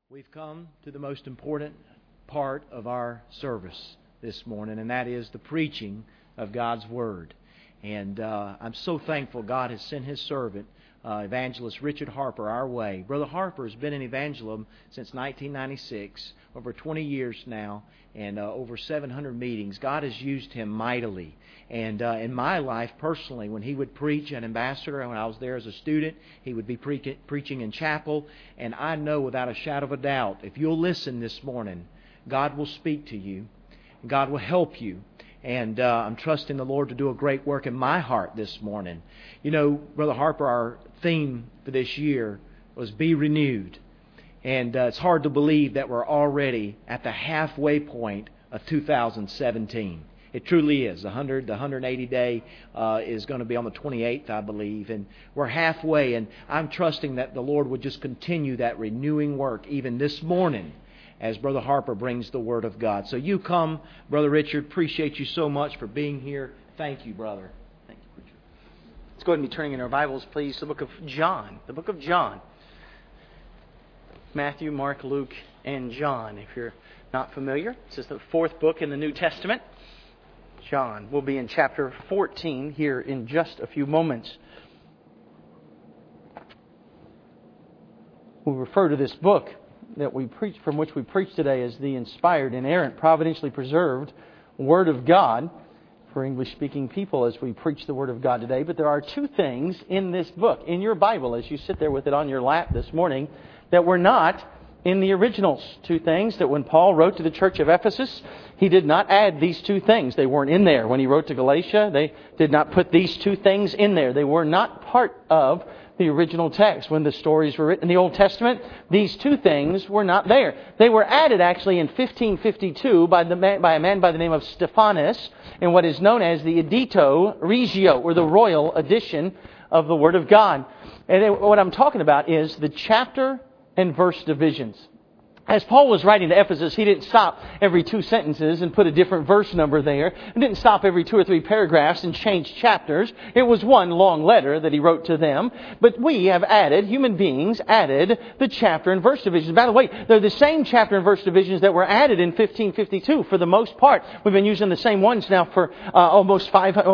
We've come to the most important part of our service this morning, and that is the preaching of God's Word. And I'm so thankful God has sent His servant, Evangelist Richard Harper, our way. Brother Harper has been in evangelism since 1996, over 20 years now, and over 700 meetings. God has used him mightily. And in my life personally, when he would preach at Ambassador, when I was there as a student, he would be preaching in chapel. And I know without a shadow of a doubt, if you'll listen this morning, God will speak to you. God will help you. And I'm trusting the Lord to do a great work in my heart this morning. You know, Brother Harper, our theme for this year was Be Renewed. And it's hard to believe that we're already at the halfway point of 2017. It truly is. The 180 day is going to be on the 28th, I believe. And we're halfway. And I'm trusting that the Lord would just continue that renewing work even this morning as Brother Harper brings the Word of God. So you come, Brother Richard. Appreciate you so much for being here. Thank you, brother. Thank you, Richard. Let's go ahead and be turning in our Bibles, please, to the book of John. The book of John. Matthew, Mark, Luke, and John. If you're not familiar, this is the fourth book in the New Testament. John. We'll be in chapter 14 here in just a few moments. We refer to this book that we preach, from which we preach today, as the inspired, inerrant, providentially preserved Word of God for English-speaking people as we preach the Word of God today. But there are two things in this book, in your Bible, as you sit there with it on your lap this morning, that were not in the originals. Two things that when Paul wrote to the church of Ephesus, he did not add these two things. They weren't in there. When he wrote to Galatia, they did not put these two things in there. They were not part of the original text. When the stories were written in the Old Testament, these two things were not there. They were added actually in 1552 by a man by the name of Stephanus in what is known as the Edito Regio, or the royal edition of the Word of God. And what I'm talking about is the chapter and verse divisions. As Paul was writing to Ephesus, he didn't stop every two sentences and put a different verse number there. He didn't stop every two or three paragraphs and change chapters. It was one long letter that he wrote to them. But we have added, human beings added, the chapter and verse divisions. By the way, they're the same chapter and verse divisions that were added in 1552 for the most part. We've been using the same ones now for almost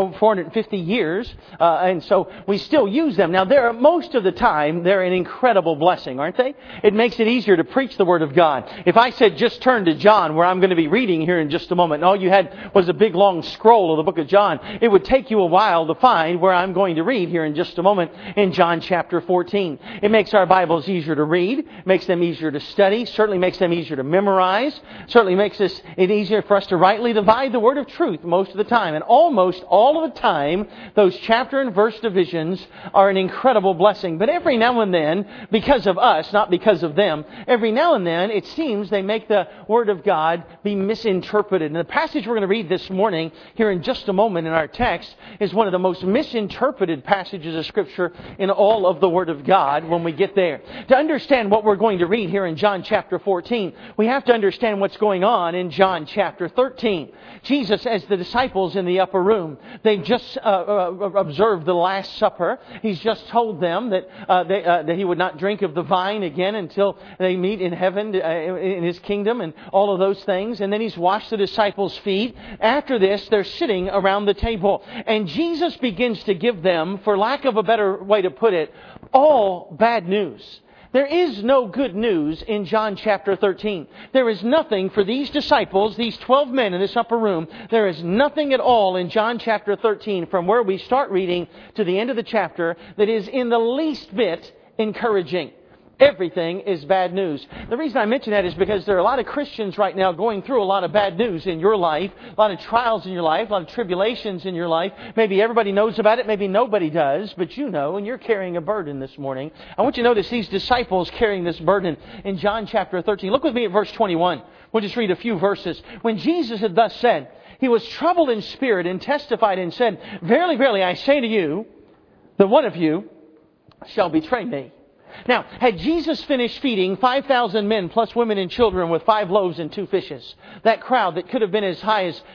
450 years. And so we still use them. Now, most of the time, they're an incredible blessing, aren't they? It makes it easier to preach the Word of God. If I said just turn to John, where I'm going to be reading here in just a moment, and all you had was a big long scroll of the book of John, it would take you a while to find where I'm going to read here in just a moment in John chapter 14. It makes our Bibles easier to read, makes them easier to study, certainly makes them easier to memorize, certainly makes it easier for us to rightly divide the word of truth most of the time. And almost all of the time, those chapter and verse divisions are an incredible blessing. But every now and then, because of us, not because of them, every now and then, it seems they make the Word of God be misinterpreted. And the passage we're going to read this morning, here in just a moment in our text, is one of the most misinterpreted passages of Scripture in all of the Word of God when we get there. To understand what we're going to read here in John chapter 14, we have to understand what's going on in John chapter 13. Jesus, as the disciples in the upper room, they've just observed the Last Supper. He's just told them that He would not drink of the vine again until they meet in heaven in His kingdom and all of those things. And then He's washed the disciples' feet. After this, they're sitting around the table. And Jesus begins to give them, for lack of a better way to put it, all bad news. There is no good news in John chapter 13. There is nothing for these disciples, these 12 men in this upper room. There is nothing at all in John chapter 13 from where we start reading to the end of the chapter that is in the least bit encouraging. Everything is bad news. The reason I mention that is because there are a lot of Christians right now going through a lot of bad news in your life, a lot of trials in your life, a lot of tribulations in your life. Maybe everybody knows about it, maybe nobody does, but you know, and you're carrying a burden this morning. I want you to notice these disciples carrying this burden in John chapter 13. Look with me at verse 21. We'll just read a few verses. When Jesus had thus said, He was troubled in spirit and testified and said, Verily, verily, I say to you, that one of you shall betray me. Now, had Jesus finished feeding 5,000 men plus women and children with 5 loaves and 2 fishes, that crowd that could have been as high as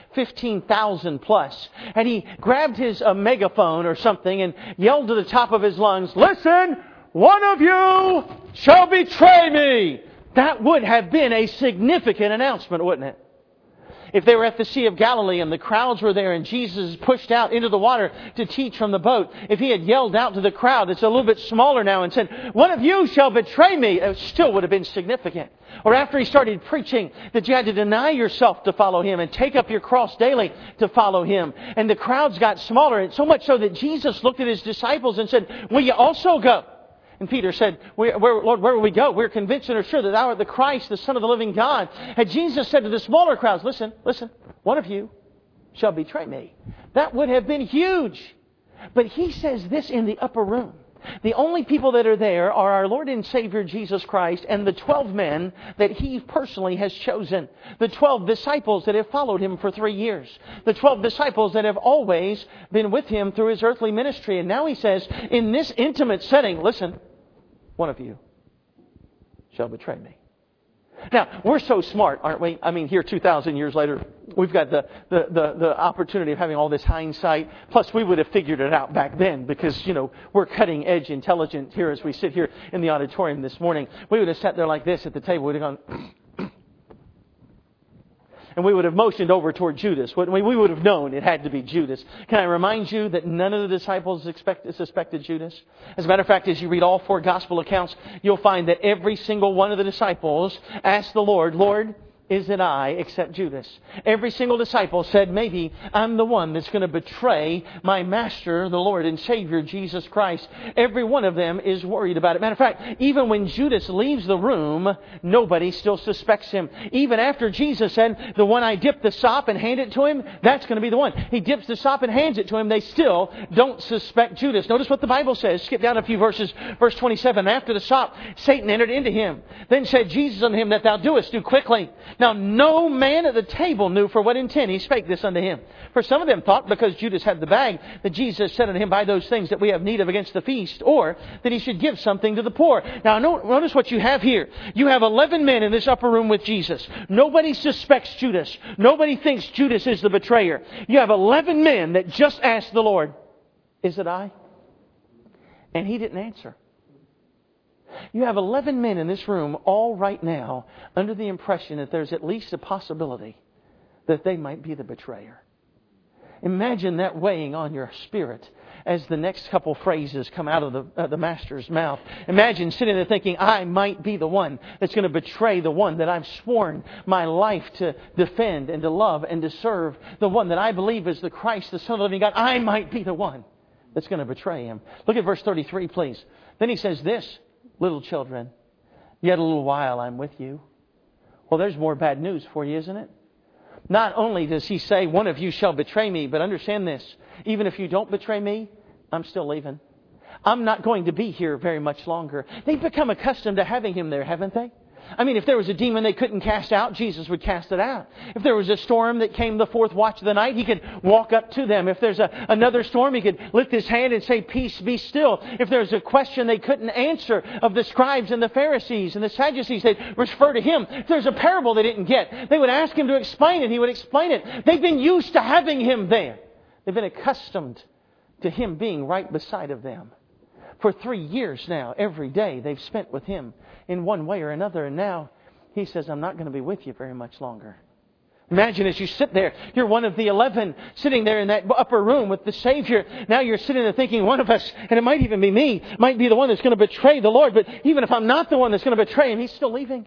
15,000 plus, and He grabbed his megaphone or something and yelled to the top of his lungs, Listen, one of you shall betray me. That would have been a significant announcement, wouldn't it? If they were at the Sea of Galilee and the crowds were there and Jesus pushed out into the water to teach from the boat, if He had yelled out to the crowd, it's a little bit smaller now, and said, "One of you shall betray me," it still would have been significant. Or after He started preaching that you had to deny yourself to follow Him and take up your cross daily to follow Him. And the crowds got smaller, and so much so that Jesus looked at His disciples and said, "Will you also go?" And Peter said, "Lord, where will we go? We're convinced and are sure that Thou art the Christ, the Son of the living God." And Jesus said to the smaller crowds, listen, one of you shall betray me. That would have been huge. But He says this in the upper room. The only people that are there are our Lord and Savior Jesus Christ and the 12 men that He personally has chosen. The 12 disciples that have followed Him for 3 years. The 12 disciples that have always been with Him through His earthly ministry. And now He says, in this intimate setting, listen, one of you shall betray me. Now, we're so smart, aren't we? I mean, here 2,000 years later, we've got the opportunity of having all this hindsight. Plus, we would have figured it out back then because, we're cutting edge intelligent here as we sit here in the auditorium this morning. We would have sat there like this at the table. We'd have gone... And we would have motioned over toward Judas. We would have known it had to be Judas. Can I remind you that none of the disciples suspected Judas? As a matter of fact, as you read all 4 gospel accounts, you'll find that every single one of the disciples asked the Lord, "Lord, is it I except Judas?" Every single disciple said, "Maybe I'm the one that's going to betray my Master, the Lord and Savior, Jesus Christ." Every one of them is worried about it. Matter of fact, even when Judas leaves the room, nobody still suspects him. Even after Jesus said, "The one I dip the sop and hand it to him, that's going to be the one." He dips the sop and hands it to him. They still don't suspect Judas. Notice what the Bible says. Skip down a few verses. Verse 27. "After the sop, Satan entered into him. Then said Jesus unto him, That thou doest, do quickly. Now no man at the table knew for what intent he spake this unto him. For some of them thought, because Judas had the bag, that Jesus said unto him, Buy those things that we have need of against the feast, or that he should give something to the poor." Now notice what you have here. You have 11 men in this upper room with Jesus. Nobody suspects Judas. Nobody thinks Judas is the betrayer. You have 11 men that just asked the Lord, "Is it I?" And He didn't answer. You have 11 men in this room all right now under the impression that there's at least a possibility that they might be the betrayer. Imagine that weighing on your spirit as the next couple phrases come out of the Master's mouth. Imagine sitting there thinking, I might be the one that's going to betray the one that I've sworn my life to defend and to love and to serve, the one that I believe is the Christ, the Son of the living God. I might be the one that's going to betray Him. Look at verse 33, please. Then He says this, "Little children, yet a little while I'm with you." Well, there's more bad news for you, isn't it? Not only does He say, "One of you shall betray me," but understand this. Even if you don't betray me, I'm still leaving. I'm not going to be here very much longer. They've become accustomed to having Him there, haven't they? I mean, if there was a demon they couldn't cast out, Jesus would cast it out. If there was a storm that came the 4th watch of the night, He could walk up to them. If there's another storm, He could lift His hand and say, "Peace, be still." If there's a question they couldn't answer of the scribes and the Pharisees and the Sadducees, they'd refer to Him. If there's a parable they didn't get, they would ask Him to explain it. He would explain it. They've been used to having Him there. They've been accustomed to Him being right beside of them. For 3 years now, every day they've spent with Him in one way or another. And now He says, "I'm not going to be with you very much longer." Imagine as you sit there, you're one of the 11 sitting there in that upper room with the Savior. Now you're sitting there thinking, one of us, and it might even be me, might be the one that's going to betray the Lord. But even if I'm not the one that's going to betray Him, He's still leaving.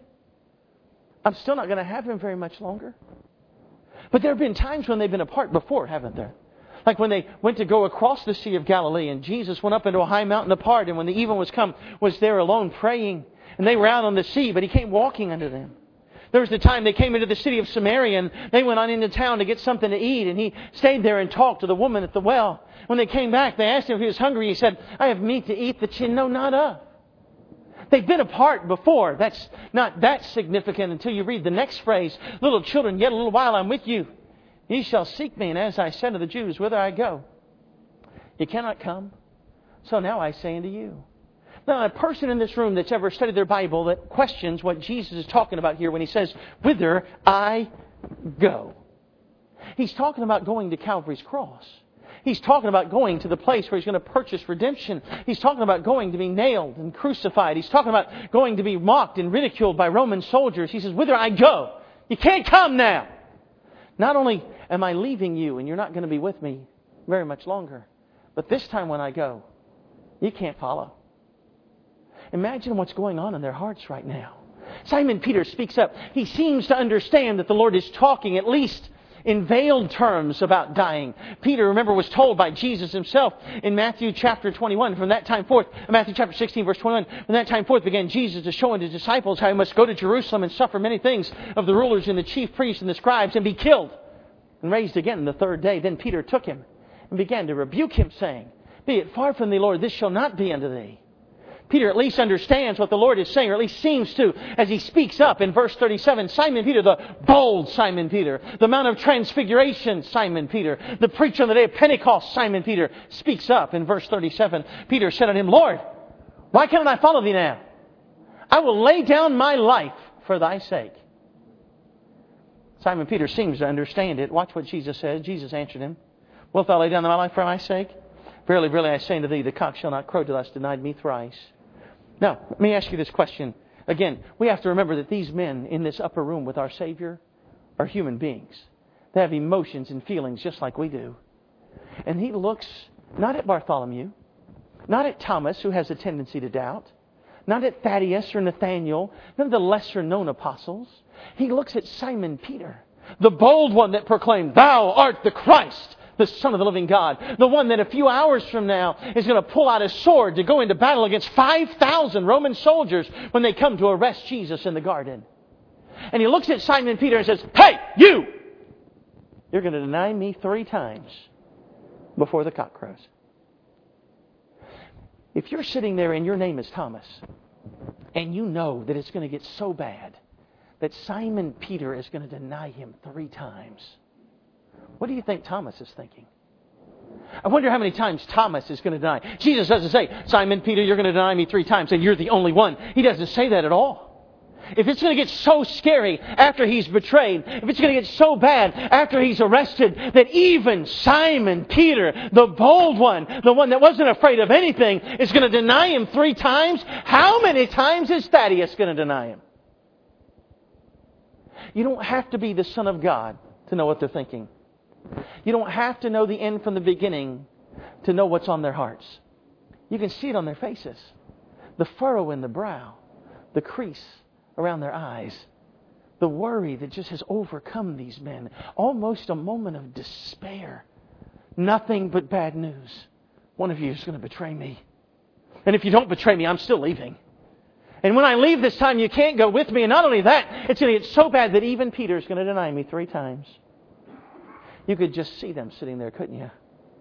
I'm still not going to have Him very much longer. But there have been times when they've been apart before, haven't there? Like when they went to go across the Sea of Galilee and Jesus went up into a high mountain apart, and when the even was come, was there alone praying. And they were out on the sea, but He came walking unto them. There was the time they came into the city of Samaria, and they went on into town to get something to eat, and He stayed there and talked to the woman at the well. When they came back, they asked Him if He was hungry. He said, "I have meat to eat that you know not of." They've been apart before. That's not that significant until you read the next phrase. "Little children, yet a little while I'm with you. Ye shall seek me, and as I said to the Jews, whither I go, you cannot come. So now I say unto you." Now, a person in this room that's ever studied their Bible that questions what Jesus is talking about here when He says, "Whither I go." He's talking about going to Calvary's cross. He's talking about going to the place where He's going to purchase redemption. He's talking about going to be nailed and crucified. He's talking about going to be mocked and ridiculed by Roman soldiers. He says, whither I go, you can't come now. Not only am I leaving you and you're not going to be with me very much longer, but this time when I go, you can't follow. Imagine what's going on in their hearts right now. Simon Peter speaks up. He seems to understand that the Lord is talking, at least in veiled terms, about dying. Peter, remember, was told by Jesus Himself in Matthew chapter 21, from that time forth, Matthew chapter 16, verse 21, from that time forth began Jesus to show unto His disciples how He must go to Jerusalem and suffer many things of the rulers and the chief priests and the scribes and be killed and raised again the third day. Then Peter took Him and began to rebuke Him, saying, Be it far from thee, Lord, this shall not be unto thee. Peter at least understands what the Lord is saying, or at least seems to, as he speaks up in verse 37. Simon Peter, the bold Simon Peter, the Mount of Transfiguration Simon Peter, the preacher on the day of Pentecost Simon Peter, speaks up in verse 37. Peter said unto Him, Lord, why cannot I follow Thee now? I will lay down my life for Thy sake. Simon Peter seems to understand it. Watch what Jesus says. Jesus answered him, Wilt thou lay down thy life for my sake? Verily, verily, I say unto thee, the cock shall not crow till thou hast denied me thrice. Now, let me ask you this question. Again, we have to remember that these men in this upper room with our Savior are human beings. They have emotions and feelings just like we do. And He looks not at Bartholomew, not at Thomas, who has a tendency to doubt, not at Thaddeus or Nathaniel, none of the lesser known apostles. He looks at Simon Peter, the bold one that proclaimed, Thou art the Christ, the Son of the living God. The one that a few hours from now is going to pull out his sword to go into battle against 5,000 Roman soldiers when they come to arrest Jesus in the garden. And he looks at Simon Peter and says, Hey, you! You're going to deny me 3 times before the cock crows. If you're sitting there and your name is Thomas, and you know that it's going to get so bad that Simon Peter is going to deny Him 3 times, what do you think Thomas is thinking? I wonder how many times Thomas is going to deny. Jesus doesn't say, Simon Peter, you're going to deny me 3 times and you're the only one. He doesn't say that at all. If it's going to get so scary after He's betrayed, if it's going to get so bad after He's arrested, that even Simon Peter, the bold one, the one that wasn't afraid of anything, is going to deny Him 3 times, how many times is Thaddeus going to deny Him? You don't have to be the Son of God to know what they're thinking. You don't have to know the end from the beginning to know what's on their hearts. You can see it on their faces. The furrow in the brow, the crease around their eyes, the worry that just has overcome these men. Almost a moment of despair. Nothing but bad news. One of you is going to betray me. And if you don't betray me, I'm still leaving. And when I leave this time, you can't go with me. And not only that, it's going to get so bad that even Peter's going to deny me 3 times. You could just see them sitting there, couldn't you?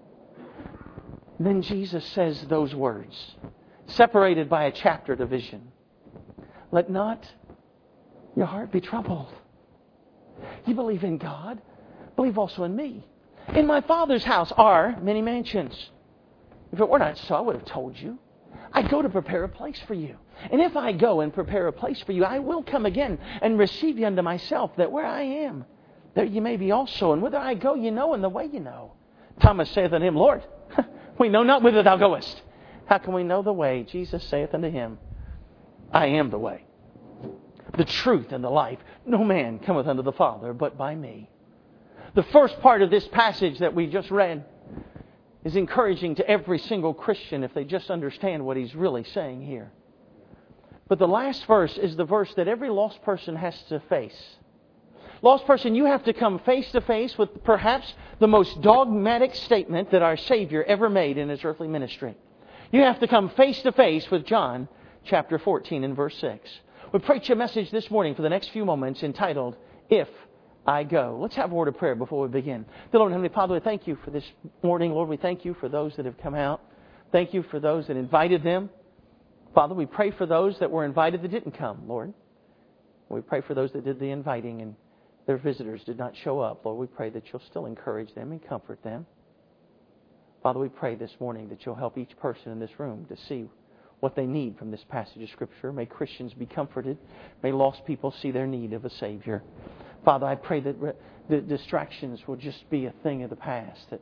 Then Jesus says those words, separated by a chapter division. Let not your heart be troubled. You believe in God, believe also in me. In my Father's house are many mansions. If it were not so, I would have told you. I go to prepare a place for you. And if I go and prepare a place for you, I will come again and receive you unto myself, that where I am, there you may be also. And whither I go, you know, and the way you know. Thomas saith unto Him, Lord, we know not whither Thou goest. How can we know the way? Jesus saith unto him, I am the way, the truth, and the life. No man cometh unto the Father but by me. The first part of this passage that we just read is encouraging to every single Christian if they just understand what he's really saying here. But the last verse is the verse that every lost person has to face. Lost person, you have to come face to face with perhaps the most dogmatic statement that our Savior ever made in His earthly ministry. You have to come face to face with John chapter 14 and verse 6. We preach a message this morning for the next few moments entitled, If I Go. Let's have a word of prayer before we begin. Dear Lord and Heavenly Father, we thank You for this morning. Lord, we thank You for those that have come out. Thank You for those that invited them. Father, we pray for those that were invited that didn't come, Lord. We pray for those that did the inviting and their visitors did not show up. Lord, we pray that You'll still encourage them and comfort them. Father, we pray this morning that You'll help each person in this room to see what they need from this passage of Scripture. May Christians be comforted. May lost people see their need of a Savior. Father, I pray that the distractions will just be a thing of the past. That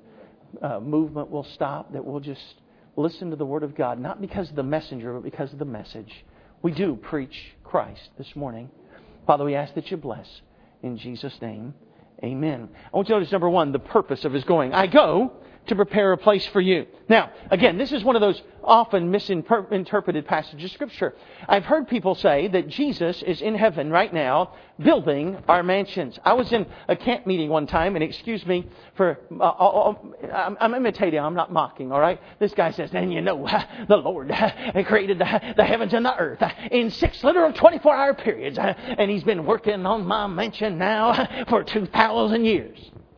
movement will stop, that we'll just listen to the Word of God, not because of the messenger, but because of the message. We do preach Christ this morning. Father, we ask that you bless. In Jesus' name, amen. I want you to notice, number one, the purpose of His going. I go to prepare a place for you. Now, again, this is one of those often misinterpreted passages of Scripture. I've heard people say that Jesus is in heaven right now building our mansions. I was in a camp meeting one time, and excuse me for... I'm imitating, I'm not mocking, all right? This guy says, and you know, the Lord created the heavens and the earth in 6 literal 24-hour periods, and He's been working on my mansion now for 2,000 years.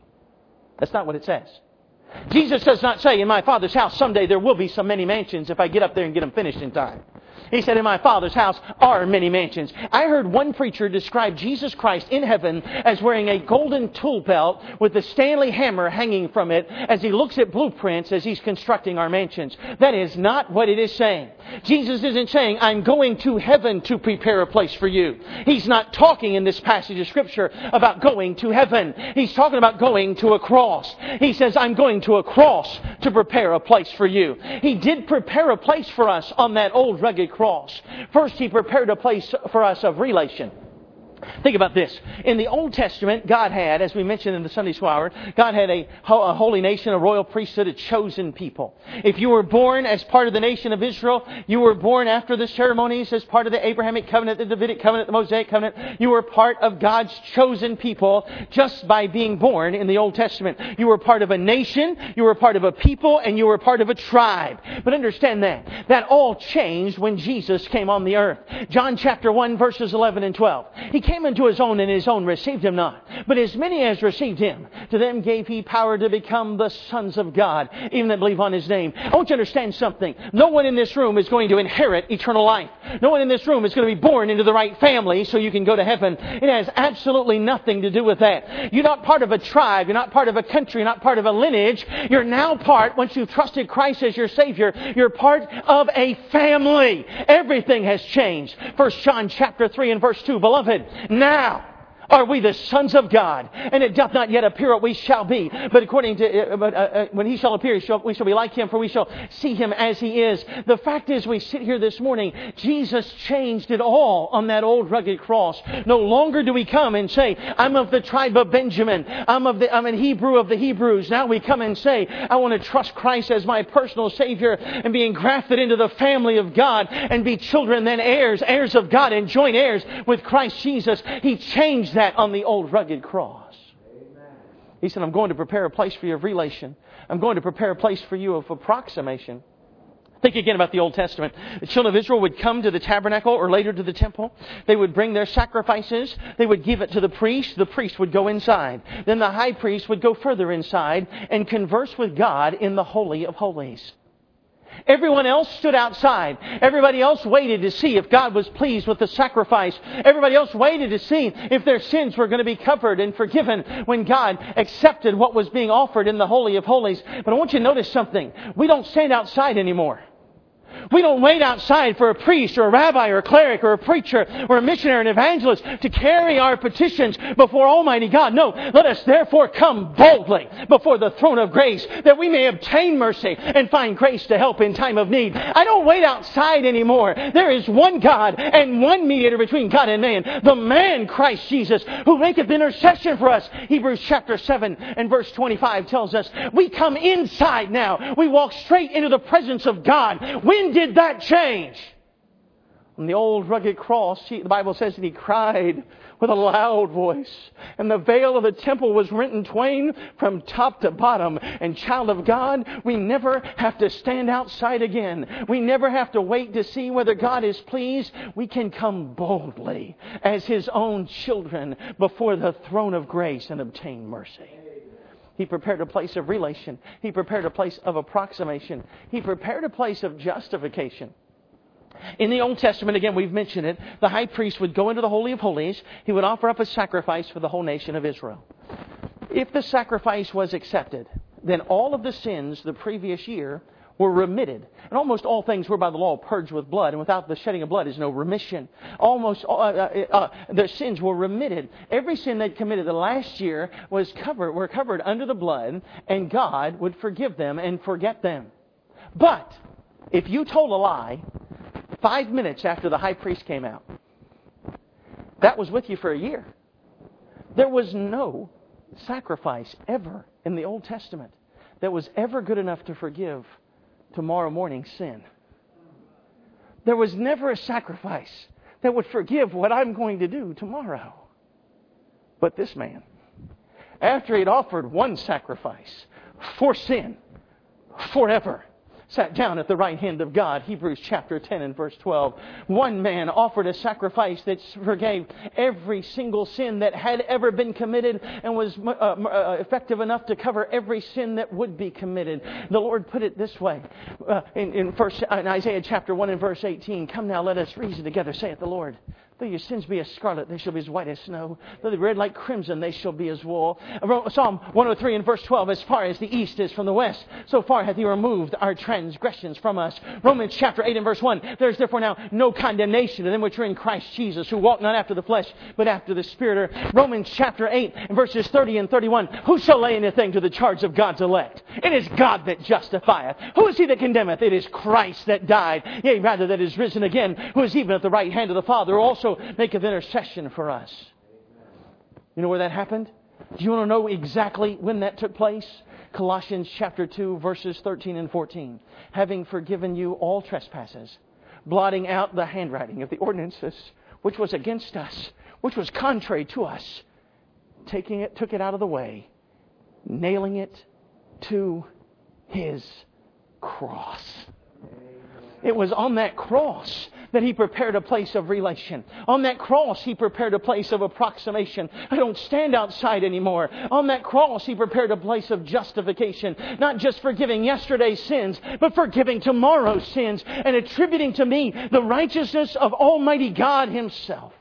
That's not what it says. Jesus does not say, in my Father's house someday there will be so many mansions if I get up there and get them finished in time. He said, in my Father's house are many mansions. I heard one preacher describe Jesus Christ in heaven as wearing a golden tool belt with the Stanley hammer hanging from it as He looks at blueprints as He's constructing our mansions. That is not what it is saying. Jesus isn't saying, I'm going to heaven to prepare a place for you. He's not talking in this passage of Scripture about going to heaven. He's talking about going to a cross. He says, I'm going to a cross to prepare a place for you. He did prepare a place for us on that old rugged cross. First, He prepared a place for us of relation. Think about this. In the Old Testament, God had, as we mentioned in the Sunday School Hour, God had a holy nation, a royal priesthood, a chosen people. If you were born as part of the nation of Israel, you were born after the ceremonies as part of the Abrahamic covenant, the Davidic covenant, the Mosaic covenant. You were part of God's chosen people just by being born in the Old Testament. You were part of a nation, you were part of a people, and you were part of a tribe. But understand that all changed when Jesus came on the earth. John chapter 1 verses 11 and 12. He came unto His own, and His own received Him not. But as many as received Him, to them gave He power to become the sons of God, even that believe on His name. I want you to understand something. No one in this room is going to inherit eternal life. No one in this room is going to be born into the right family so you can go to heaven. It has absolutely nothing to do with that. You're not part of a tribe. You're not part of a country. You're not part of a lineage. You're now part, once you've trusted Christ as your Savior, you're part of a family. Everything has changed. 1 John chapter 3 and verse 2, Beloved, now are we the sons of God, and it doth not yet appear what we shall be. But according to when He shall appear, we shall be like Him, for we shall see Him as He is. The fact is, we sit here this morning, Jesus changed it all on that old rugged cross. No longer do we come and say, I'm of the tribe of Benjamin. I'm an Hebrew of the Hebrews. Now we come and say, I want to trust Christ as my personal Savior and be engrafted into the family of God and be children, then heirs of God, and joint heirs with Christ Jesus. He changed that on the old rugged cross. Amen. He said, I'm going to prepare a place for you of relation. I'm going to prepare a place for you of approximation. Think again about the Old Testament. The children of Israel would come to the tabernacle or later to the temple. They would bring their sacrifices. They would give it to the priest. The priest would go inside. Then the high priest would go further inside and converse with God in the Holy of Holies. Everyone else stood outside. Everybody else waited to see if God was pleased with the sacrifice. Everybody else waited to see if their sins were going to be covered and forgiven when God accepted what was being offered in the Holy of Holies. But I want you to notice something. We don't stand outside anymore. We don't wait outside for a priest or a rabbi or a cleric or a preacher or a missionary or an evangelist to carry our petitions before Almighty God. No, let us therefore come boldly before the throne of grace that we may obtain mercy and find grace to help in time of need. I don't wait outside anymore. There is one God and one mediator between God and man, the man Christ Jesus, who maketh intercession for us. Hebrews chapter 7 and verse 25 tells us we come inside now. We walk straight into the presence of God. When did that change? On the old rugged cross, the Bible says that He cried with a loud voice, and the veil of the temple was rent in twain from top to bottom. And child of God, we never have to stand outside again. We never have to wait to see whether God is pleased. We can come boldly as His own children before the throne of grace and obtain mercy. He prepared a place of relation. He prepared a place of approximation. He prepared a place of justification. In the Old Testament, again, we've mentioned it, the high priest would go into the Holy of Holies. He would offer up a sacrifice for the whole nation of Israel. If the sacrifice was accepted, then all of the sins the previous year were remitted. And almost all things were by the law purged with blood, and without the shedding of blood is no remission. Almost their sins were remitted. Every sin they'd committed the last year were covered under the blood, and God would forgive them and forget them. But if you told a lie 5 minutes after the high priest came out, that was with you for a year. There was no sacrifice ever in the Old Testament that was ever good enough to forgive tomorrow morning's sin. There was never a sacrifice that would forgive what I'm going to do tomorrow. But this man, after he'd offered one sacrifice for sin forever, sat down at the right hand of God. Hebrews chapter 10 and verse 12. One man offered a sacrifice that forgave every single sin that had ever been committed and was effective enough to cover every sin that would be committed. The Lord put it this way in Isaiah chapter 1 and verse 18. Come now, let us reason together, saith the Lord. Though your sins be as scarlet, they shall be as white as snow. Though they be red like crimson, they shall be as wool. Psalm 103 and verse 12, as far as the east is from the west, so far hath He removed our transgressions from us. Romans chapter 8 and verse 1, there is therefore now no condemnation to them which are in Christ Jesus, who walk not after the flesh, but after the Spirit. Romans chapter 8 and verses 30 and 31, who shall lay anything to the charge of God's elect? It is God that justifieth. Who is he that condemneth? It is Christ that died, yea, rather that is risen again, who is even at the right hand of the Father, who also maketh intercession for us. You know where that happened? Do you want to know exactly when that took place? Colossians chapter 2 verses 13 and 14. Having forgiven you all trespasses, blotting out the handwriting of the ordinances which was against us, which was contrary to us, took it out of the way, nailing it to His cross. It was on that cross that He prepared a place of relation. On that cross, He prepared a place of approximation. I don't stand outside anymore. On that cross, He prepared a place of justification. Not just forgiving yesterday's sins, but forgiving tomorrow's sins and attributing to me the righteousness of Almighty God Himself.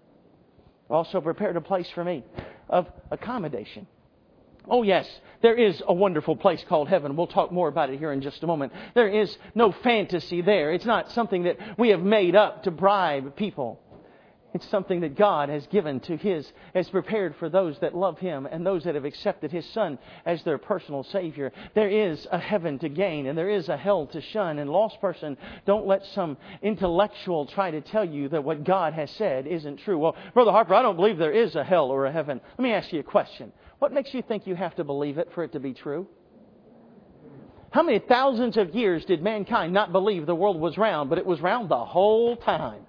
Also prepared a place for me of accommodation. Oh yes, there is a wonderful place called heaven. We'll talk more about it here in just a moment. There is no fantasy there. It's not something that we have made up to bribe people. It's something that God has given to has prepared for those that love Him and those that have accepted His Son as their personal Savior. There is a heaven to gain and there is a hell to shun. And lost person, don't let some intellectual try to tell you that what God has said isn't true. Well, Brother Harper, I don't believe there is a hell or a heaven. Let me ask you a question. What makes you think you have to believe it for it to be true? How many thousands of years did mankind not believe the world was round, but it was round the whole time?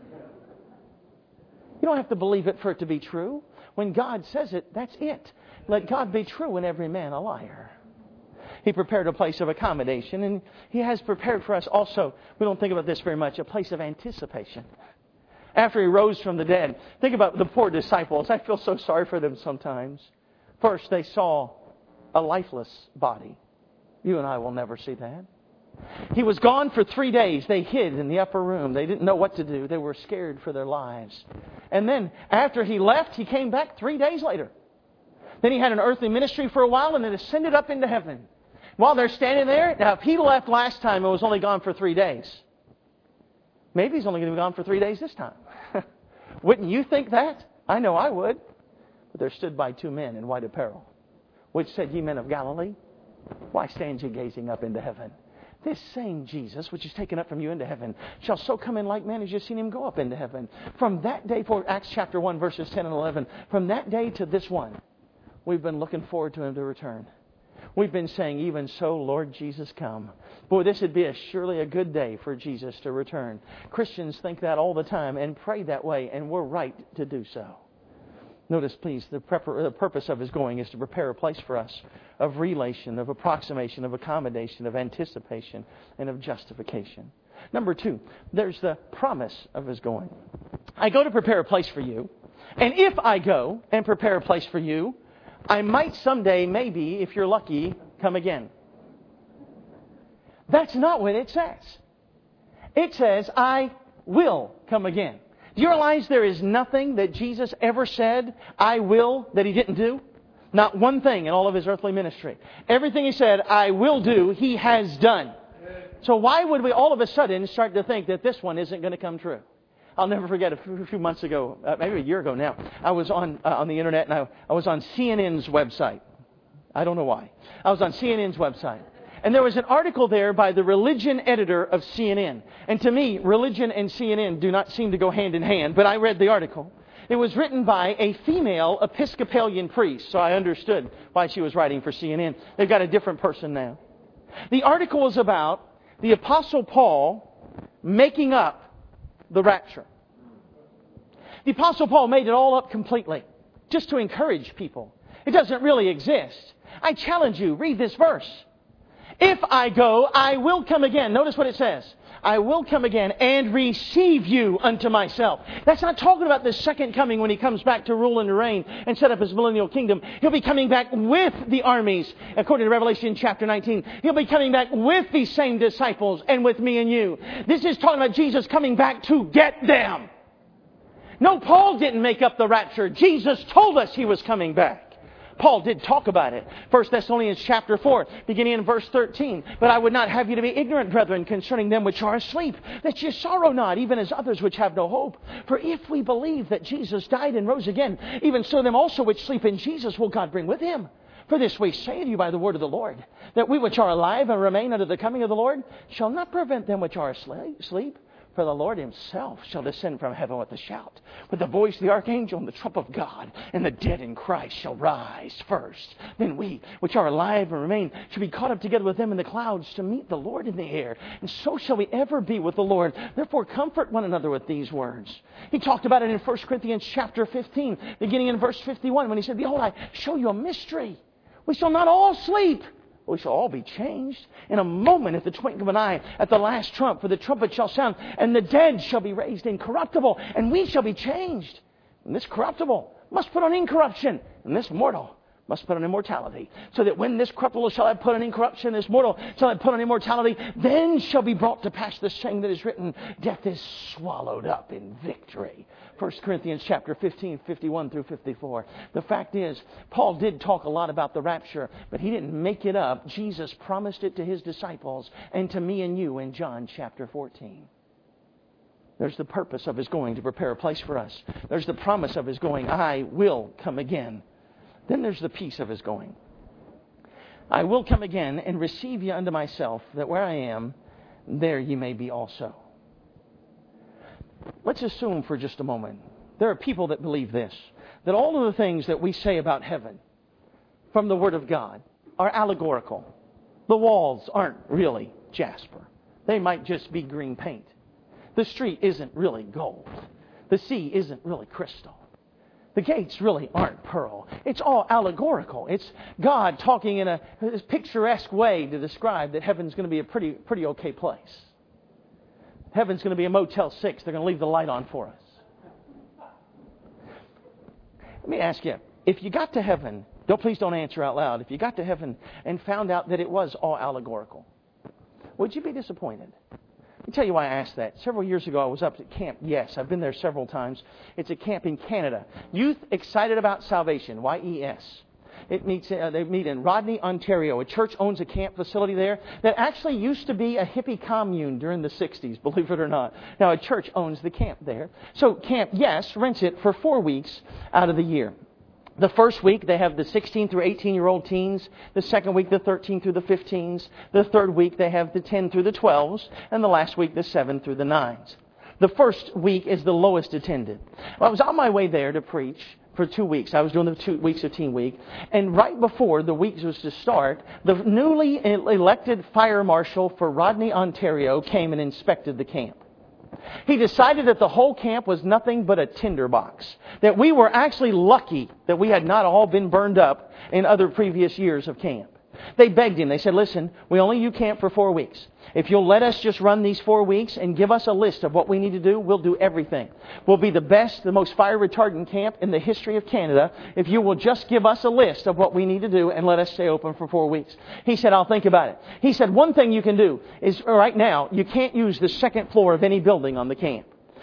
You don't have to believe it for it to be true. When God says it, that's it. Let God be true and every man a liar. He prepared a place of accommodation, and He has prepared for us also, we don't think about this very much, a place of anticipation. After He rose from the dead, think about the poor disciples. I feel so sorry for them sometimes. First, they saw a lifeless body. You and I will never see that. He was gone for 3 days. They hid in the upper room. They didn't know what to do. They were scared for their lives. And then, after He left, He came back 3 days later. Then He had an earthly ministry for a while and then ascended up into heaven. While they're standing there, now if He left last time and was only gone for 3 days, maybe He's only going to be gone for 3 days this time. Wouldn't you think that? I know I would. But there stood by 2 men in white apparel, which said, Ye men of Galilee, why stand ye gazing up into heaven? This same Jesus, which is taken up from you into heaven, shall so come in like manner as you've seen Him go up into heaven. From that day forward, Acts chapter 1, verses 10 and 11, from that day to this one, we've been looking forward to Him to return. We've been saying, even so, Lord Jesus, come. Boy, this would be surely a good day for Jesus to return. Christians think that all the time and pray that way, and we're right to do so. Notice, please, the purpose of His going is to prepare a place for us of relation, of approximation, of accommodation, of anticipation, and of justification. Number 2, there's the promise of His going. I go to prepare a place for you, and if I go and prepare a place for you, I might someday, maybe, if you're lucky, come again. That's not what it says. It says, I will come again. Do you realize there is nothing that Jesus ever said, I will, that He didn't do? Not one thing in all of His earthly ministry. Everything He said, I will do, He has done. So why would we all of a sudden start to think that this one isn't going to come true? I'll never forget a few months ago, maybe a year ago now, I was on the internet and I was on CNN's website. I don't know why. I was on CNN's website. And there was an article there by the religion editor of CNN. And to me, religion and CNN do not seem to go hand in hand, but I read the article. It was written by a female Episcopalian priest, so I understood why she was writing for CNN. They've got a different person now. The article was about the Apostle Paul making up the rapture. The Apostle Paul made it all up completely, just to encourage people. It doesn't really exist. I challenge you, read this verse. If I go, I will come again. Notice what it says. I will come again and receive you unto myself. That's not talking about the second coming when He comes back to rule and reign and set up His millennial kingdom. He'll be coming back with the armies, according to Revelation chapter 19. He'll be coming back with these same disciples and with me and you. This is talking about Jesus coming back to get them. No, Paul didn't make up the rapture. Jesus told us He was coming back. Paul did talk about it. 1 Thessalonians chapter 4, beginning in verse 13. But I would not have you to be ignorant, brethren, concerning them which are asleep, that ye sorrow not, even as others which have no hope. For if we believe that Jesus died and rose again, even so them also which sleep in Jesus will God bring with Him. For this we say to you by the word of the Lord, that we which are alive and remain unto the coming of the Lord shall not prevent them which are asleep. For the Lord Himself shall descend from heaven with a shout, with the voice of the archangel and the trump of God, and the dead in Christ shall rise first. Then we, which are alive and remain, shall be caught up together with them in the clouds to meet the Lord in the air. And so shall we ever be with the Lord. Therefore comfort one another with these words. He talked about it in 1 Corinthians chapter 15, beginning in verse 51, when he said, Behold, I show you a mystery. We shall not all sleep. We shall all be changed in a moment, at the twinkling of an eye, at the last trump. For the trumpet shall sound, and the dead shall be raised incorruptible, and we shall be changed. And this corruptible must put on incorruption, and this mortal must put on immortality. So that when this corruptible shall have put on incorruption, this mortal shall have put on immortality, then shall be brought to pass the saying that is written, Death is swallowed up in victory. 1 Corinthians chapter 15, 51 through 54. The fact is, Paul did talk a lot about the rapture, but he didn't make it up. Jesus promised it to His disciples and to me and you in John chapter 14. There's the purpose of His going, to prepare a place for us. There's the promise of His going, I will come again. Then there's the peace of His going. I will come again and receive you unto myself, that where I am, there ye may be also. Let's assume for just a moment, there are people that believe this, that all of the things that we say about heaven from the Word of God are allegorical. The walls aren't really jasper. They might just be green paint. The street isn't really gold. The sea isn't really crystal. The gates really aren't pearl. It's all allegorical. It's God talking in a picturesque way to describe that heaven's going to be a pretty okay place. Heaven's going to be a Motel 6. They're going to leave the light on for us. Let me ask you, if you got to heaven, please don't answer out loud. If you got to heaven and found out that it was all allegorical, would you be disappointed? Let me tell you why I asked that. Several years ago, I was up at Camp Yes. I've been there several times. It's a camp in Canada. Youth Excited About Salvation, YES. They meet in Rodney, Ontario. A church owns a camp facility there that actually used to be a hippie commune during the 60s, believe it or not. Now, a church owns the camp there. So Camp Yes rents it for 4 weeks out of the year. The first week, they have the 16 through 18-year-old teens. The second week, the 13 through the 15s. The third week, they have the 10 through the 12s. And the last week, the 7 through the 9s. The first week is the lowest attended. Well, I was on my way there to preach for 2 weeks. I was doing the 2 weeks of Teen Week. And right before the week was to start, the newly elected fire marshal for Rodney, Ontario, came and inspected the camp. He decided that the whole camp was nothing but a tinderbox. That we were actually lucky that we had not all been burned up in other previous years of camp. They begged him. They said, listen, we only do camp for 4 weeks. If you'll let us just run these 4 weeks and give us a list of what we need to do, we'll do everything. We'll be the best, the most fire retardant camp in the history of Canada if you will just give us a list of what we need to do and let us stay open for 4 weeks. He said, I'll think about it. He said, one thing you can do is right now, you can't use the second floor of any building on the camp.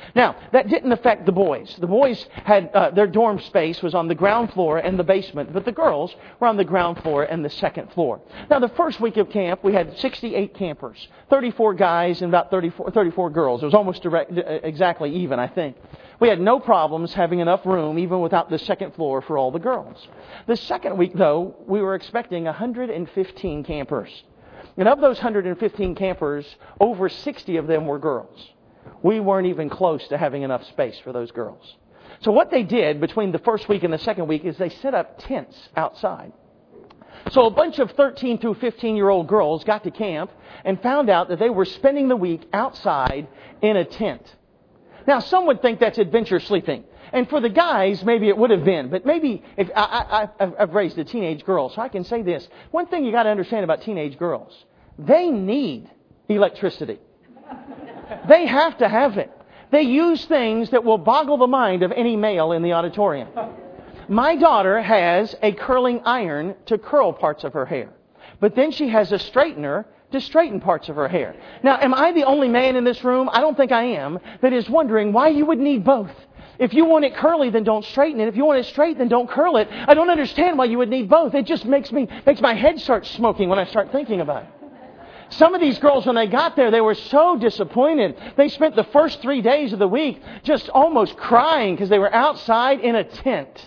Now, that didn't affect the boys. The boys had their dorm space was on the ground floor and the basement, but the girls were on the ground floor and the second floor. Now, the first week of camp, we had 68 campers, 34 guys and about 34 girls. It was almost exactly even, I think. We had no problems having enough room, even without the second floor, for all the girls. The second week, though, we were expecting 115 campers. And of those 115 campers, over 60 of them were girls. We weren't even close to having enough space for those girls. So what they did between the first week and the second week is they set up tents outside. So a bunch of 13 through 15-year-old girls got to camp and found out that they were spending the week outside in a tent. Now, some would think that's adventure sleeping. And for the guys, maybe it would have been. But maybe, if I've raised a teenage girl, so I can say this. One thing you got to understand about teenage girls, they need electricity. They have to have it. They use things that will boggle the mind of any male in the auditorium. My daughter has a curling iron to curl parts of her hair. But then she has a straightener to straighten parts of her hair. Now, am I the only man in this room? I don't think I am. That is wondering why you would need both. If you want it curly, then don't straighten it. If you want it straight, then don't curl it. I don't understand why you would need both. It just makes my head start smoking when I start thinking about it. Some of these girls, when they got there, they were so disappointed. They spent the first 3 days of the week just almost crying because they were outside in a tent.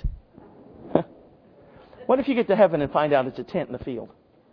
What if you get to heaven and find out it's a tent in the field?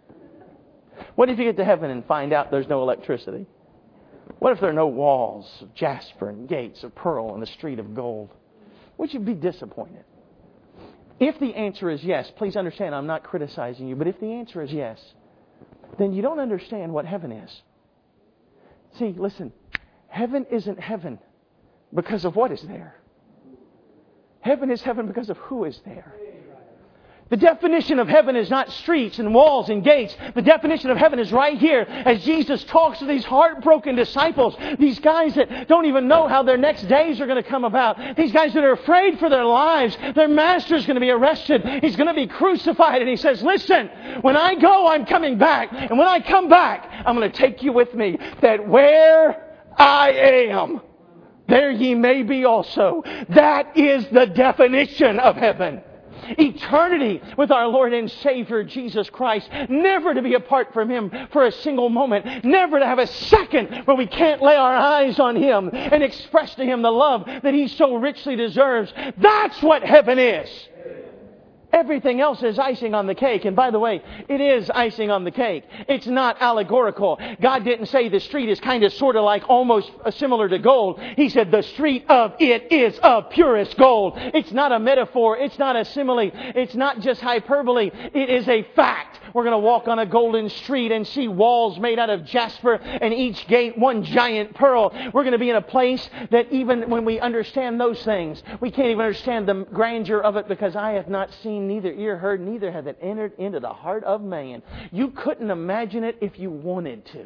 What if you get to heaven and find out there's no electricity? What if there are no walls of jasper and gates of pearl and a street of gold? Would you be disappointed? If the answer is yes, please understand I'm not criticizing you, but if the answer is yes, then you don't understand what heaven is. See, listen, heaven isn't heaven because of what is there. Heaven is heaven because of who is there. The definition of heaven is not streets and walls and gates. The definition of heaven is right here as Jesus talks to these heartbroken disciples. These guys that don't even know how their next days are going to come about. These guys that are afraid for their lives. Their master's going to be arrested. He's going to be crucified. And he says, listen, when I go, I'm coming back. And when I come back, I'm going to take you with me. That where I am, there ye may be also. That is the definition of heaven. Eternity with our Lord and Savior Jesus Christ. Never to be apart from Him for a single moment. Never to have a second where we can't lay our eyes on Him and express to Him the love that He so richly deserves. That's what heaven is. Everything else is icing on the cake. And by the way, it is icing on the cake. It's not allegorical. God didn't say the street is kind of sort of like almost similar to gold. He said the street of it is of purest gold. It's not a metaphor. It's not a simile. It's not just hyperbole. It is a fact. We're going to walk on a golden street and see walls made out of jasper and each gate one giant pearl. We're going to be in a place that even when we understand those things, we can't even understand the grandeur of it because I have not seen, neither ear heard, neither have it entered into the heart of man. You couldn't imagine it if you wanted to.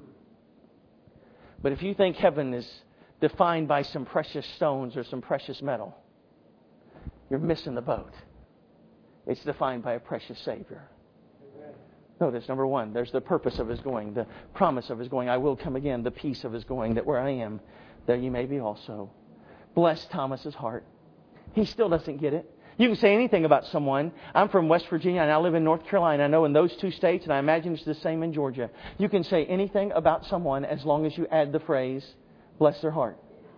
But if you think heaven is defined by some precious stones or some precious metal, you're missing the boat. It's defined by a precious Savior. Notice, number one, there's the purpose of His going, the promise of His going. I will come again, the peace of His going, that where I am, there you may be also. Bless Thomas's heart. He still doesn't get it. You can say anything about someone. I'm from West Virginia and I live in North Carolina. I know in those two states, and I imagine it's the same in Georgia. You can say anything about someone as long as you add the phrase, bless their heart.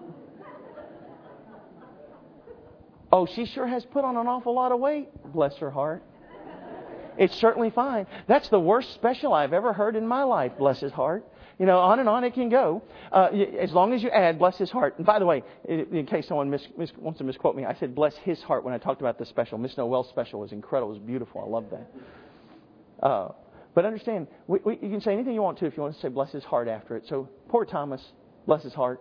Oh, she sure has put on an awful lot of weight. Bless her heart. It's certainly fine. That's the worst special I've ever heard in my life. Bless his heart. You know, on and on it can go. As long as you add, bless his heart. And by the way, in case someone wants to misquote me, I said bless his heart when I talked about the special. Miss Noel's special was incredible. It was beautiful. I love that. But understand, you can say anything you want to if you want to say bless his heart after it. So poor Thomas, bless his heart.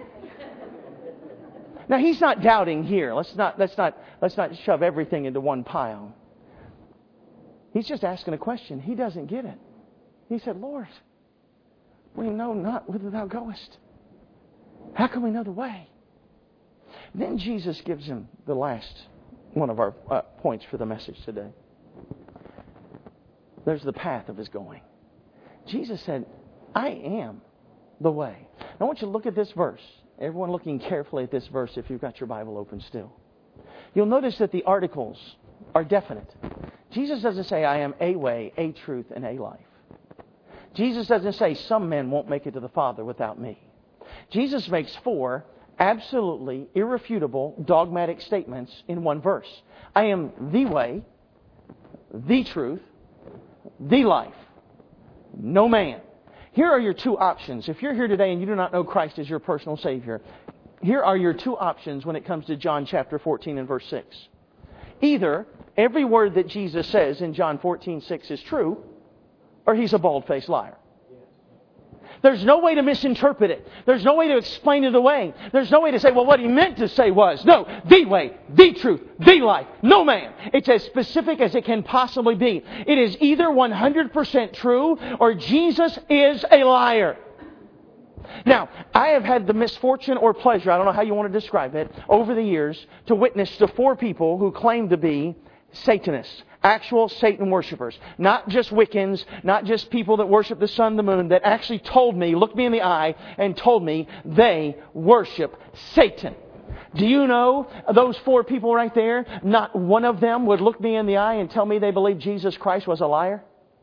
Now he's not doubting here. Let's not shove everything into one pile. He's just asking a question. He doesn't get it. He said, Lord, we know not whither thou goest. How can we know the way? Then Jesus gives him the last one of our points for the message today. There's the path of his going. Jesus said, I am the way. Now I want you to look at this verse. Everyone looking carefully at this verse if you've got your Bible open still. You'll notice that the articles are definite. Jesus doesn't say, I am a way, a truth, and a life. Jesus doesn't say, some men won't make it to the Father without me. Jesus makes 4 absolutely irrefutable dogmatic statements in one verse. I am the way, the truth, the life. No man. Here are your 2 options. If you're here today and you do not know Christ as your personal Savior, here are your 2 options when it comes to John chapter 14 and verse 6. Either every word that Jesus says in John 14:6 is true, or He's a bald-faced liar. There's no way to misinterpret it. There's no way to explain it away. There's no way to say, well, what He meant to say was, no, the way, the truth, the life, no man. It's as specific as it can possibly be. It is either 100% true or Jesus is a liar. Now, I have had the misfortune or pleasure, I don't know how you want to describe it, over the years to witness to 4 people who claim to be Satanists. Actual Satan worshipers. Not just Wiccans, not just people that worship the sun and the moon, that actually told me, looked me in the eye and told me they worship Satan. Do you know those 4 people right there? Not one of them would look me in the eye and tell me they believed Jesus Christ was a liar.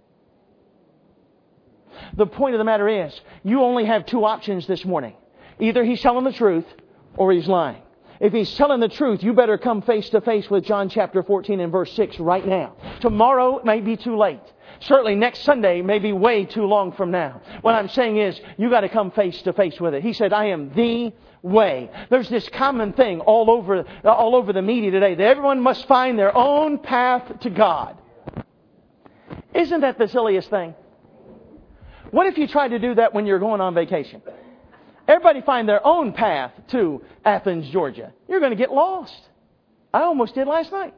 The point of the matter is, you only have 2 options this morning. Either He's telling the truth or He's lying. If He's telling the truth, you better come face to face with John chapter 14 and verse 6 right now. Tomorrow may be too late. Certainly next Sunday may be way too long from now. What I'm saying is, you got to come face to face with it. He said, I am the way. There's this common thing all over the media today, that everyone must find their own path to God. Isn't that the silliest thing? What if you tried to do that when you're going on vacation? Everybody find their own path to Athens, Georgia. You're going to get lost. I almost did last night.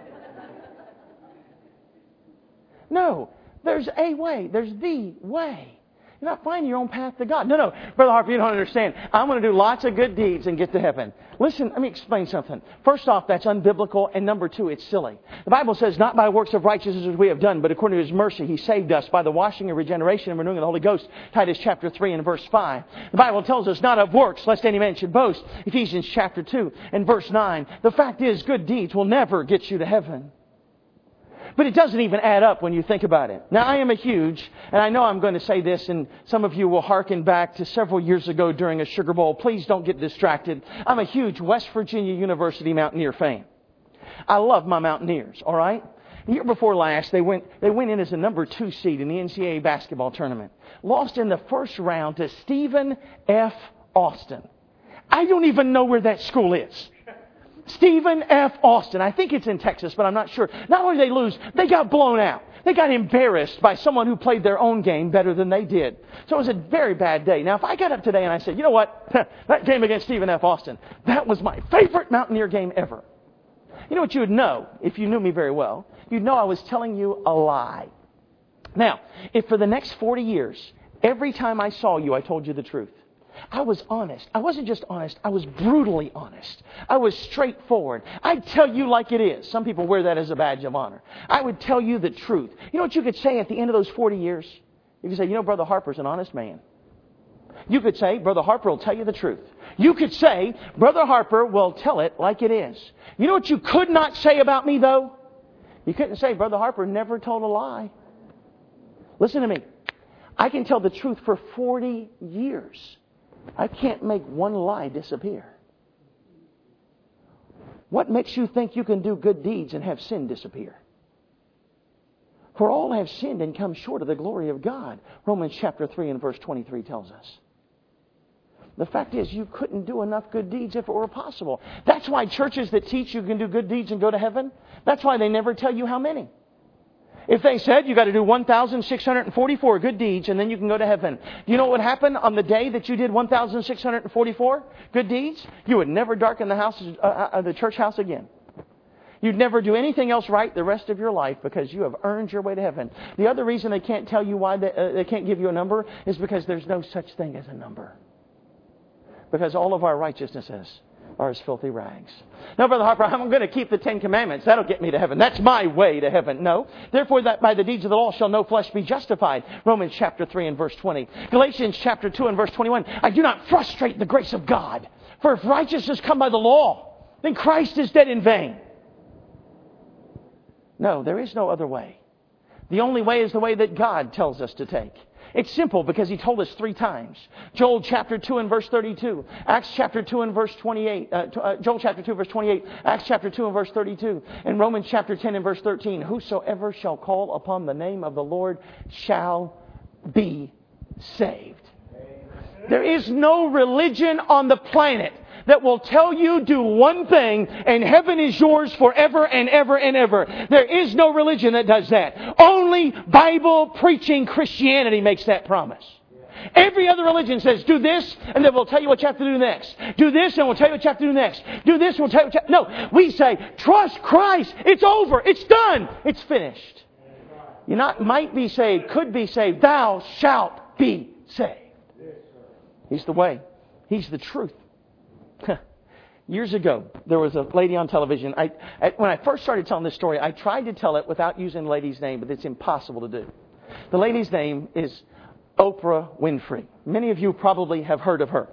No, there's a way. There's the way. You're not finding your own path to God. No, Brother Harper, you don't understand. I'm going to do lots of good deeds and get to heaven. Listen, let me explain something. First off, that's unbiblical. And number 2, it's silly. The Bible says, not by works of righteousness as we have done, but according to His mercy, He saved us by the washing of regeneration and renewing of the Holy Ghost. Titus chapter 3 and verse 5. The Bible tells us, not of works, lest any man should boast. Ephesians chapter 2 and verse 9. The fact is, good deeds will never get you to heaven. But it doesn't even add up when you think about it. Now, I am a huge, and I know I'm going to say this, and some of you will hearken back to several years ago during a Sugar Bowl. Please don't get distracted. I'm a huge West Virginia University Mountaineer fan. I love my Mountaineers, all right? The year before last, they went in as a number 2 seed in the NCAA basketball tournament. Lost in the first round to Stephen F. Austin. I don't even know where that school is. Stephen F. Austin. I think it's in Texas, but I'm not sure. Not only did they lose, they got blown out. They got embarrassed by someone who played their own game better than they did. So it was a very bad day. Now, if I got up today and I said, you know what? That game against Stephen F. Austin, that was my favorite Mountaineer game ever. You know what you would know, if you knew me very well? You'd know I was telling you a lie. Now, if for the next 40 years, every time I saw you, I told you the truth. I was honest. I wasn't just honest. I was brutally honest. I was straightforward. I'd tell you like it is. Some people wear that as a badge of honor. I would tell you the truth. You know what you could say at the end of those 40 years? You could say, you know, Brother Harper's an honest man. You could say, Brother Harper will tell you the truth. You could say, Brother Harper will tell it like it is. You know what you could not say about me, though? You couldn't say, Brother Harper never told a lie. Listen to me. I can tell the truth for 40 years. I can't make one lie disappear. What makes you think you can do good deeds and have sin disappear? For all have sinned and come short of the glory of God. Romans chapter 3 and verse 23 tells us. The fact is, you couldn't do enough good deeds if it were possible. That's why churches that teach you can do good deeds and go to heaven, that's why they never tell you how many. If they said you got to do 1,644 good deeds and then you can go to heaven, do you know what would happen on the day that you did 1,644 good deeds? You would never darken the church house again. You'd never do anything else right the rest of your life because you have earned your way to heaven. The other reason they can't tell you why they can't give you a number is because there's no such thing as a number. Because all of our righteousnesses are as filthy rags. No, Brother Harper, I'm going to keep the 10 Commandments. That'll get me to heaven. That's my way to heaven. No. Therefore, that by the deeds of the law shall no flesh be justified. Romans chapter 3 and verse 20. Galatians chapter 2 and verse 21. I do not frustrate the grace of God. For if righteousness come by the law, then Christ is dead in vain. No, there is no other way. The only way is the way that God tells us to take. It's simple because He told us 3 times. Joel chapter 2 and verse 32. Acts chapter 2 and verse 28. Joel chapter 2 verse 28. Acts chapter 2 and verse 32. And Romans chapter 10 and verse 13. Whosoever shall call upon the name of the Lord shall be saved. There is no religion on the planet that will tell you do one thing and heaven is yours forever and ever and ever. There is no religion that does that. Only Bible preaching Christianity makes that promise. Every other religion says, do this, and then we'll tell you what you have to do next. Do this, and we'll tell you what you have to do next. Do this, and we'll tell you what you have to... No, we say, trust Christ. It's over. It's done. It's finished. You might be saved, could be saved. Thou shalt be saved. He's the way. He's the truth. Years ago, there was a lady on television. When I first started telling this story, I tried to tell it without using the lady's name, but it's impossible to do. The lady's name is Oprah Winfrey. Many of you probably have heard of her.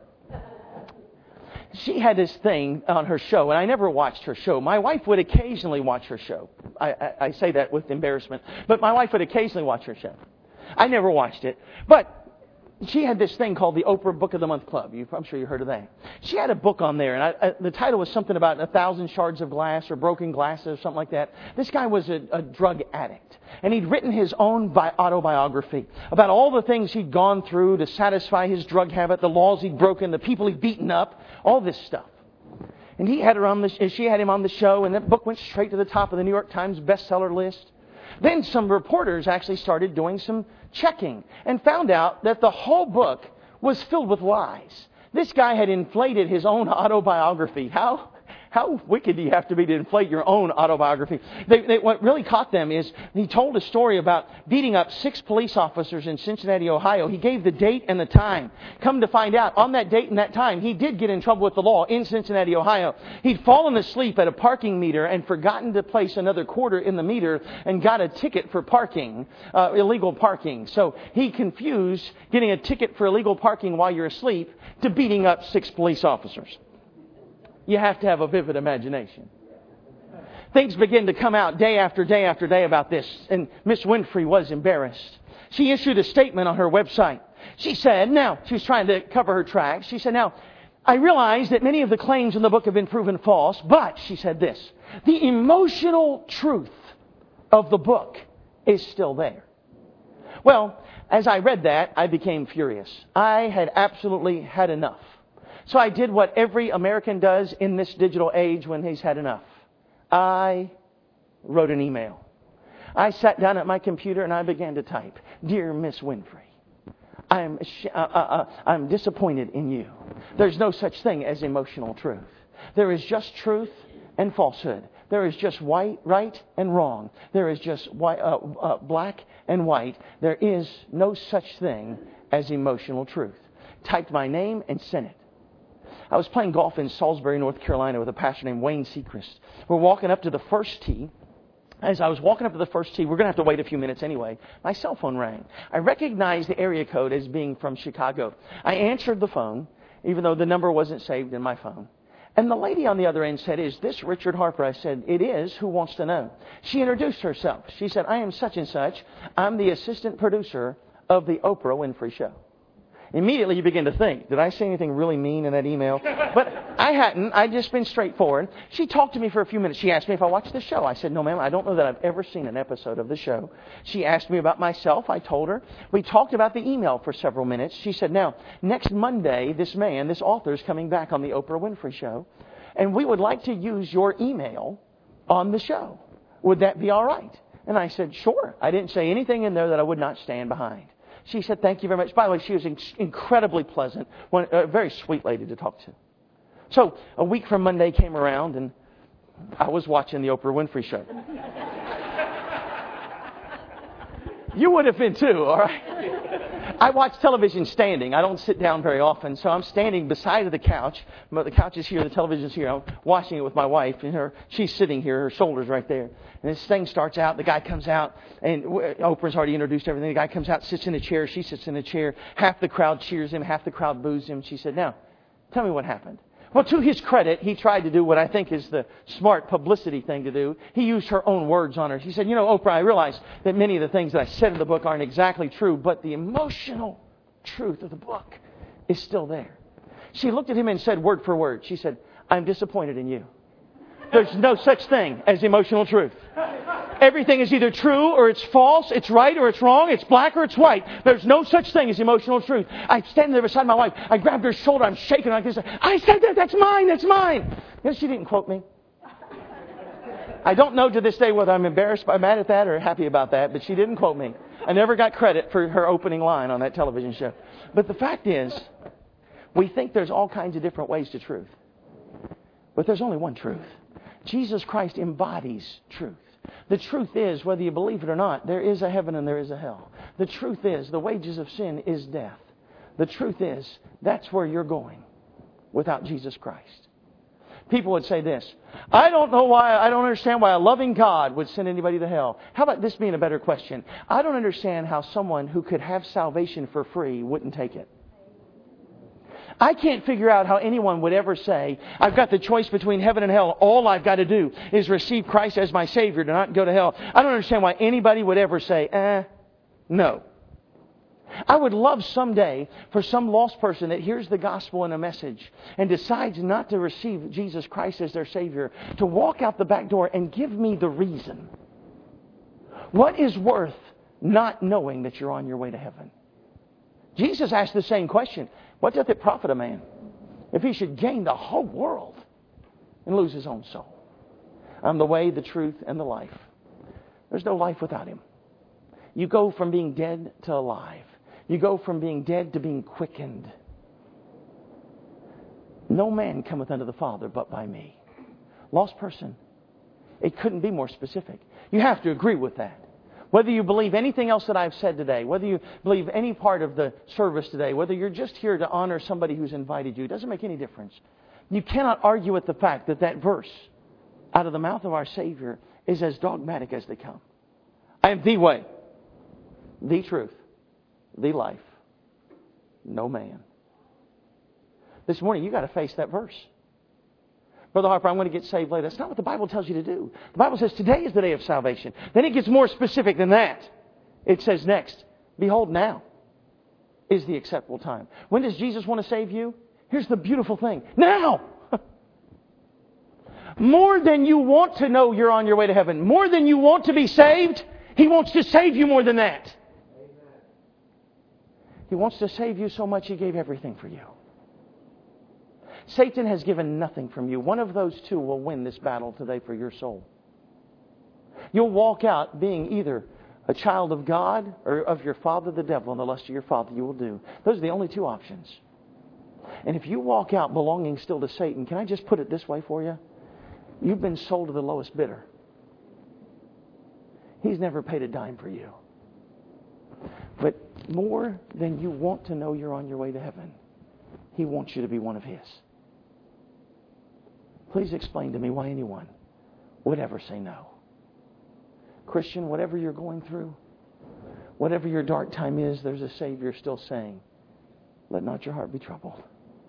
She had this thing on her show, and I never watched her show. My wife would occasionally watch her show. I say that with embarrassment, but my wife would occasionally watch her show. I never watched it, but she had this thing called the Oprah Book of the Month Club. I'm sure you heard of that. She had a book on there, and the title was something about 1,000 shards of glass or broken glasses, something like that. This guy was a drug addict, and he'd written his own autobiography about all the things he'd gone through to satisfy his drug habit, the laws he'd broken, the people he'd beaten up, all this stuff. And she had him on the show, and that book went straight to the top of the New York Times bestseller list. Then some reporters actually started doing some checking and found out that the whole book was filled with lies. This guy had inflated his own autobiography. How wicked do you have to be to inflate your own autobiography? What really caught them is he told a story about beating up 6 police officers in Cincinnati, Ohio. He gave the date and the time. Come to find out, on that date and that time, he did get in trouble with the law in Cincinnati, Ohio. He'd fallen asleep at a parking meter and forgotten to place another quarter in the meter and got a ticket for parking, illegal parking. So he confused getting a ticket for illegal parking while you're asleep to beating up 6 police officers. You have to have a vivid imagination. Things begin to come out day after day after day about this. And Miss Winfrey was embarrassed. She issued a statement on her website. She said, she was trying to cover her tracks. She said, I realize that many of the claims in the book have been proven false, but, she said this, the emotional truth of the book is still there. Well, as I read that, I became furious. I had absolutely had enough. So I did what every American does in this digital age when he's had enough. I wrote an email. I sat down at my computer and I began to type, Dear Miss Winfrey, I'm disappointed in you. There's no such thing as emotional truth. There is just truth and falsehood. There is just right and wrong. There is just black and white. There is no such thing as emotional truth. Typed my name and sent it. I was playing golf in Salisbury, North Carolina with a pastor named Wayne Seacrest. We're walking up to the first tee. As I was walking up to the first tee, we're going to have to wait a few minutes anyway. My cell phone rang. I recognized the area code as being from Chicago. I answered the phone, even though the number wasn't saved in my phone. And the lady on the other end said, Is this Richard Harper? I said, It is. Who wants to know? She introduced herself. She said, I am such and such. I'm the assistant producer of the Oprah Winfrey Show. Immediately you begin to think, did I say anything really mean in that email? But I hadn't. I'd just been straightforward. She talked to me for a few minutes. She asked me if I watched the show. I said, no, ma'am, I don't know that I've ever seen an episode of the show. She asked me about myself. I told her. We talked about the email for several minutes. She said, now, next Monday, this author is coming back on the Oprah Winfrey Show, and we would like to use your email on the show. Would that be all right? And I said, sure. I didn't say anything in there that I would not stand behind. She said, thank you very much. By the way, she was incredibly pleasant, a very sweet lady to talk to. So a week from Monday came around, and I was watching the Oprah Winfrey Show. You would have been too, all right? I watch television standing. I don't sit down very often, so I'm standing beside the couch. The couch is here, the television's here. I'm watching it with my wife, and she's sitting here, her shoulder's right there. And this thing starts out, the guy comes out, and Oprah's already introduced everything. The guy comes out, sits in a chair, she sits in a chair. Half the crowd cheers him, half the crowd boos him. She said, "Now, tell me what happened." Well, to his credit, he tried to do what I think is the smart publicity thing to do. He used her own words on her. She said, "Oprah, I realize that many of the things that I said in the book aren't exactly true, but the emotional truth of the book is still there." She looked at him and said word for word. She said, "I'm disappointed in you. There's no such thing as emotional truth. Everything is either true or it's false, it's right or it's wrong, it's black or it's white. There's no such thing as emotional truth." I stand there beside my wife. I grabbed her shoulder. I'm shaking like this. "I said that. That's mine. That's mine." She didn't quote me. I don't know to this day whether I'm embarrassed, mad at that, or happy about that, but she didn't quote me. I never got credit for her opening line on that television show. But the fact is, we think there's all kinds of different ways to truth. But there's only one truth. Jesus Christ embodies truth. The truth is, whether you believe it or not, there is a heaven and there is a hell. The truth is, the wages of sin is death. The truth is, that's where you're going without Jesus Christ. People would say this: I don't understand why a loving God would send anybody to hell. How about this being a better question? I don't understand how someone who could have salvation for free wouldn't take it. I can't figure out how anyone would ever say, "I've got the choice between heaven and hell. All I've got to do is receive Christ as my Savior to not go to hell." I don't understand why anybody would ever say, no. I would love someday for some lost person that hears the gospel in a message and decides not to receive Jesus Christ as their Savior to walk out the back door and give me the reason. What is worth not knowing that you're on your way to heaven? Jesus asked the same question. What doth it profit a man if he should gain the whole world and lose his own soul? I'm the way, the truth, and the life. There's no life without Him. You go from being dead to alive. You go from being dead to being quickened. No man cometh unto the Father but by me. Lost person. It couldn't be more specific. You have to agree with that. Whether you believe anything else that I've said today, whether you believe any part of the service today, whether you're just here to honor somebody who's invited you, it doesn't make any difference. You cannot argue with the fact that that verse out of the mouth of our Savior is as dogmatic as they come. I am the way, the truth, the life. No man. This morning you got to face that verse. Brother Harper, I'm going to get saved later. That's not what the Bible tells you to do. The Bible says today is the day of salvation. Then it gets more specific than that. It says next, behold, now is the acceptable time. When does Jesus want to save you? Here's the beautiful thing. Now! More than you want to know you're on your way to heaven, more than you want to be saved, He wants to save you more than that. He wants to save you so much He gave everything for you. Satan has given nothing from you. One of those two will win this battle today for your soul. You'll walk out being either a child of God or of your father, the devil, and the lust of your father you will do. Those are the only two options. And if you walk out belonging still to Satan, can I just put it this way for you? You've been sold to the lowest bidder. He's never paid a dime for you. But more than you want to know you're on your way to heaven, He wants you to be one of His. Please explain to me why anyone would ever say no. Christian, whatever you're going through, whatever your dark time is, there's a Savior still saying, let not your heart be troubled.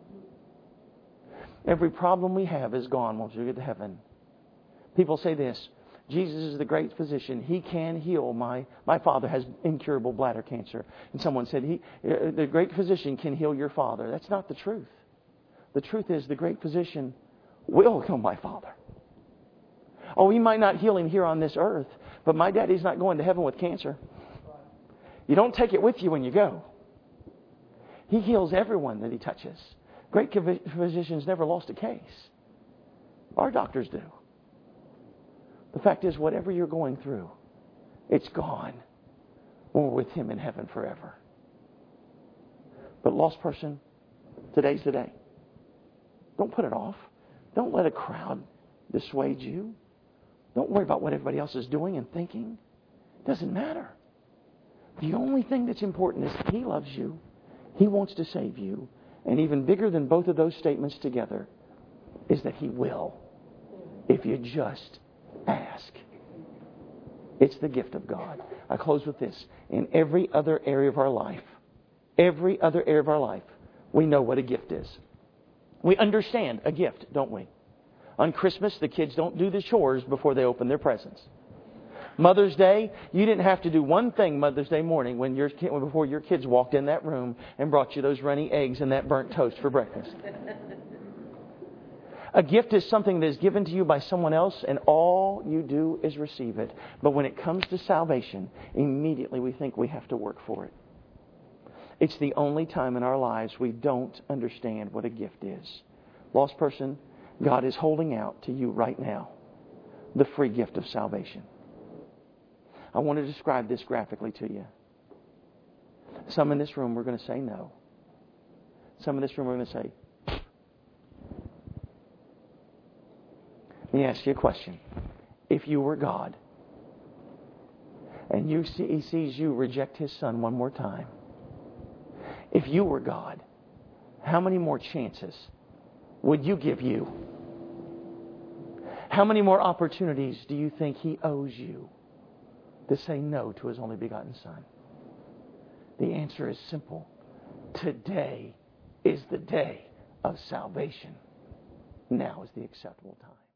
Every problem we have is gone once we get to heaven. People say this: Jesus is the great physician. He can heal my father has incurable bladder cancer. And someone said, the great physician can heal your father. That's not the truth. The truth is the great physician will heal my father. Oh, He might not heal him here on this earth, but my daddy's not going to heaven with cancer. You don't take it with you when you go. He heals everyone that He touches. Great physicians never lost a case. Our doctors do. The fact is, whatever you're going through, it's gone. We're with Him in heaven forever. But lost person, today's the day. Don't put it off. Don't let a crowd dissuade you. Don't worry about what everybody else is doing and thinking. It doesn't matter. The only thing that's important is He loves you. He wants to save you. And even bigger than both of those statements together is that He will, if you just ask. It's the gift of God. I close with this. In every other area of our life, we know what a gift is. We understand a gift, don't we? On Christmas, the kids don't do the chores before they open their presents. Mother's Day, you didn't have to do one thing Mother's Day morning before your kids walked in that room and brought you those runny eggs and that burnt toast for breakfast. A gift is something that is given to you by someone else, and all you do is receive it. But when it comes to salvation, immediately we think we have to work for it. It's the only time in our lives we don't understand what a gift is. Lost person, God is holding out to you right now the free gift of salvation. I want to describe this graphically to you. Some in this room are going to say no. Some in this room are going to say, let me ask you a question. If you were God and He sees you reject His Son one more time, if you were God, how many more chances would you give you? How many more opportunities do you think He owes you to say no to His only begotten Son? The answer is simple. Today is the day of salvation. Now is the acceptable time.